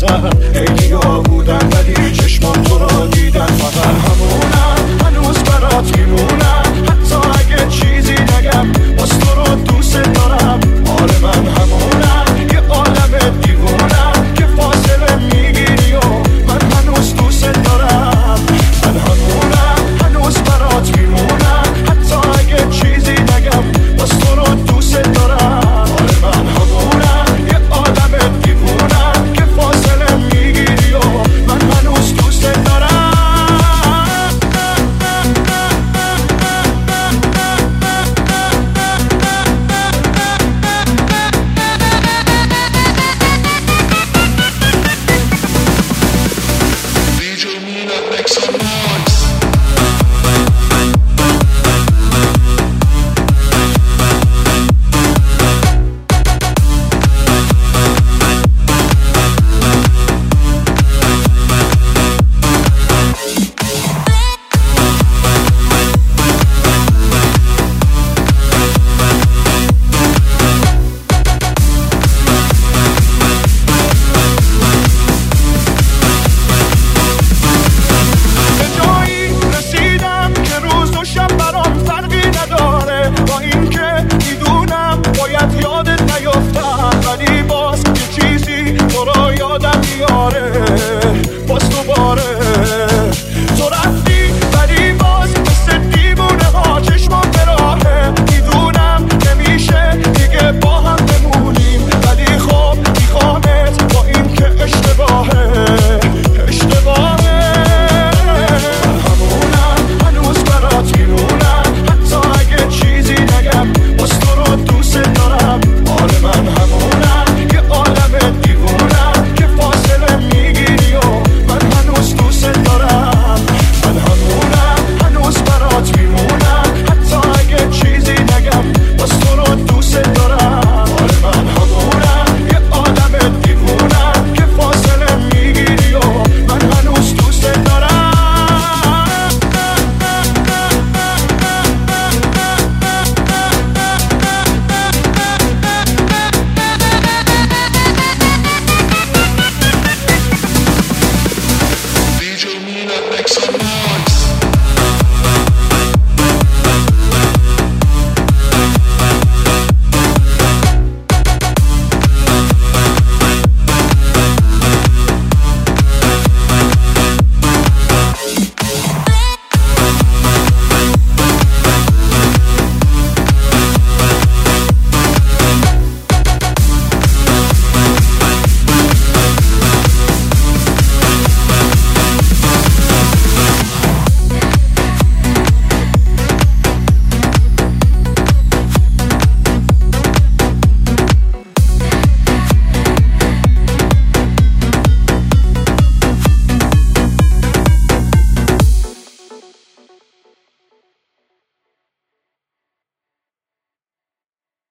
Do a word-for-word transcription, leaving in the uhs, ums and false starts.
وسط خیلی ها بودن ولی چشمان تو را دیدن فقط همونم هنوز برات میمونم حتی اگه چیزی نگم باز تو رو دوست دارم آره من همونم یه عالم دیوونم که فاصله میگیری و من هنوز دوست دارم من همونم هنوز برات میمونم حتی اگه چیزی نگم باز تو رو دوست دارم آره من همونم یه عالم دیوونم که فاصله میگیری و من هنوز دوست دارم D J Mina, make some noise.